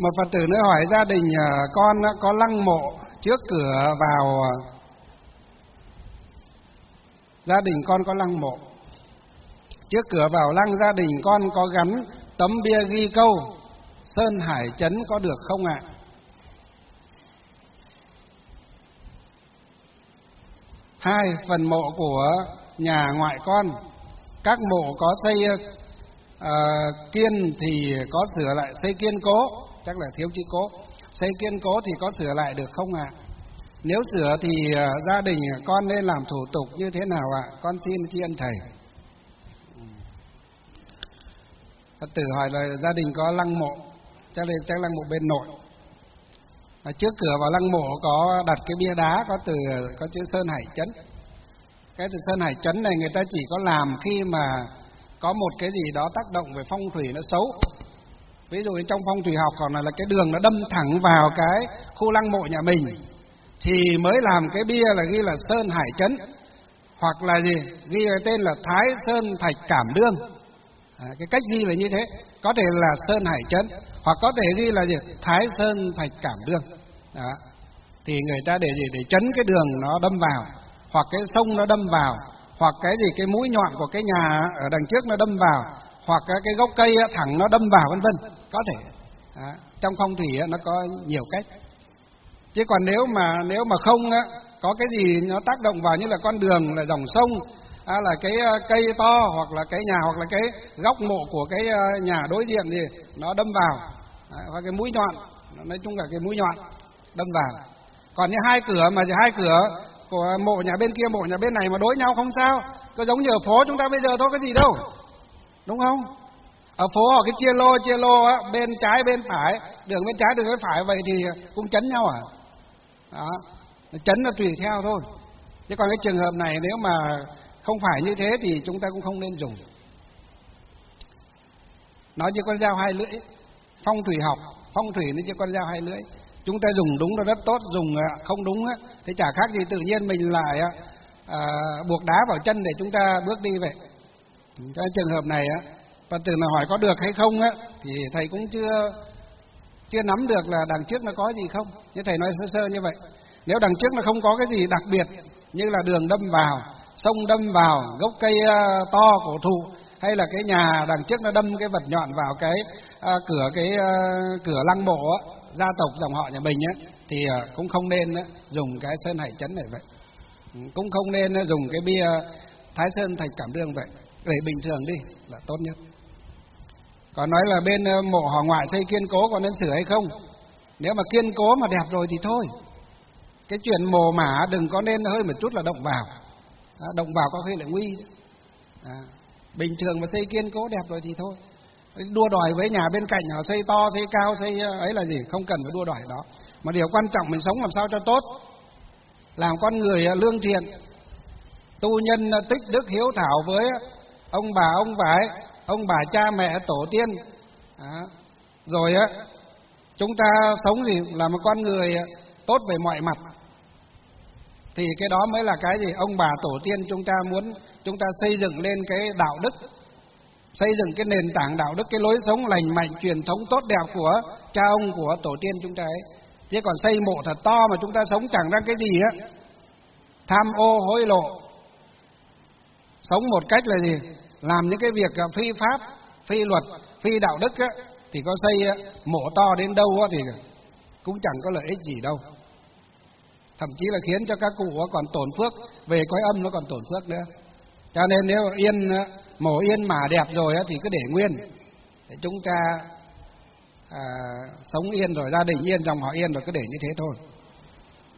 Một Phật tử nữa hỏi gia đình con có lăng mộ trước cửa vào, gia đình con có lăng mộ. Trước cửa vào lăng gia đình con có gắn tấm bia ghi câu Sơn Hải Trấn có được không ạ? Hai, phần mộ của nhà ngoại con, các mộ có xây kiên thì có sửa lại xây kiên cố, chắc là thiếu chữ cố. Xây kiên cố thì có sửa lại được không ạ? Nếu sửa thì gia đình con nên làm thủ tục như thế nào ạ? Con xin tri ân thầy. Phật tử hỏi là gia đình có lăng mộ, chắc lăng mộ bên nội. Trước cửa vào lăng mộ có đặt cái bia đá có chữ Sơn Hải Trấn. Cái từ Sơn Hải Trấn này người ta chỉ có làm khi mà có một cái gì đó tác động về phong thủy nó xấu. Ví dụ như trong phong thủy học còn là cái đường nó đâm thẳng vào cái khu lăng mộ nhà mình thì mới làm cái bia là ghi là Sơn Hải Trấn, hoặc là gì ghi cái tên là Thái Sơn Thạch Cảm Đương. Cái cách ghi là như thế, có thể là Sơn Hải Trấn hoặc có thể ghi là gì Thái Sơn Thạch Cảm Đương. Đó. Thì người ta để gì, để trấn cái đường nó đâm vào, hoặc cái sông nó đâm vào, hoặc cái gì cái mũi nhọn của cái nhà ở đằng trước nó đâm vào, hoặc cái gốc cây thẳng nó đâm vào, vân vân, có thể. Đó. Trong phong thủy nó có nhiều cách. Chứ còn nếu mà không có cái gì nó tác động vào, như là con đường, là dòng sông, là cái cây to, hoặc là cái nhà, hoặc là cái góc mộ của cái nhà đối diện gì nó đâm vào, hoặc cái mũi nhọn, nói chung là cái mũi nhọn đâm vào. Còn như hai cửa của mộ nhà bên kia, mộ nhà bên này mà đối nhau không sao, có giống như ở phố chúng ta bây giờ thôi, cái gì đâu, đúng không? Ở phố họ cái chia lô bên trái bên phải, đường bên trái đường bên phải, vậy thì cũng chấn nhau à? Đó, chấn là tùy theo thôi. Chứ còn cái trường hợp này nếu mà không phải như thế thì chúng ta cũng không nên dùng. Nói như con dao hai lưỡi, phong thủy học, phong thủy nó như con dao hai lưỡi. Chúng ta dùng đúng là rất tốt, dùng không đúng thì chả khác gì tự nhiên mình lại buộc đá vào chân để chúng ta bước đi vậy. Trong trường hợp này Phật tử nào hỏi có được hay không thì thầy cũng chưa nắm được là đằng trước nó có gì không. Như thầy nói sơ sơ như vậy. Nếu đằng trước nó không có cái gì đặc biệt, như là đường đâm vào, sông đâm vào, gốc cây to cổ thụ, hay là cái nhà đằng trước nó đâm cái vật nhọn vào cái cửa lăng mộ gia tộc dòng họ nhà mình thì cũng không nên dùng cái Sơn Hải Trấn này vậy. Cũng không nên dùng cái bia Thái Sơn Thạch Cảm Đương vậy. Để bình thường đi là tốt nhất. Còn nói là bên mộ họ ngoại xây kiên cố còn nên sửa hay không? Nếu mà kiên cố mà đẹp rồi thì thôi. Cái chuyện mồ mả đừng có nên hơi một chút là động vào. Động vào có khi lại nguy. Bình thường mà xây kiên cố đẹp rồi thì thôi. Đua đòi với nhà bên cạnh họ xây to, xây cao, xây ấy là gì, không cần phải đua đòi đó. Mà điều quan trọng mình sống làm sao cho tốt, làm con người lương thiện, tu nhân tích đức hiếu thảo với ông bà cha mẹ tổ tiên. Rồi chúng ta sống gì là một con người tốt về mọi mặt, thì cái đó mới là cái gì ông bà tổ tiên chúng ta muốn chúng ta xây dựng lên cái đạo đức, xây dựng cái nền tảng đạo đức, cái lối sống lành mạnh, truyền thống tốt đẹp của cha ông, của tổ tiên chúng ta ấy. Chứ còn xây mộ thật to mà chúng ta sống chẳng ra cái gì tham ô hối lộ, sống một cách là gì, làm những cái việc phi pháp, phi luật, phi đạo đức thì có xây mộ to đến đâu thì cũng chẳng có lợi ích gì đâu. Thậm chí là khiến cho các cụ còn tổn phước, về cõi âm nó còn tổn phước nữa. Cho nên nếu mộ yên mả đẹp rồi thì cứ để nguyên, để chúng ta sống yên rồi, gia đình yên, dòng họ yên rồi, cứ để như thế thôi.